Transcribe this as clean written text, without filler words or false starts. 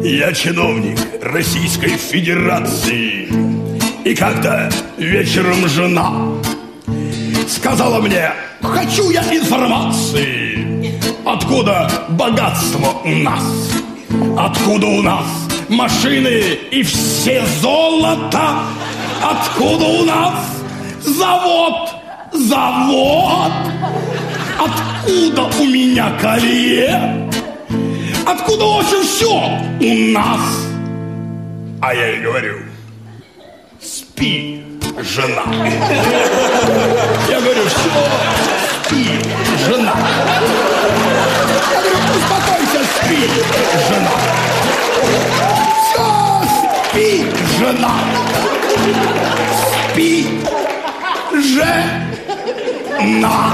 Я чиновник Российской Федерации. И как-то вечером жена сказала мне: хочу я информации, откуда богатство у нас, откуда у нас машины и все золото, откуда у нас завод, откуда у меня колье, откуда очень все у нас. А я ей говорю: спи, жена. Я говорю: все, спи, жена. Я говорю: успокойся, спи, жена. Все, спи, жена. Спи, жена.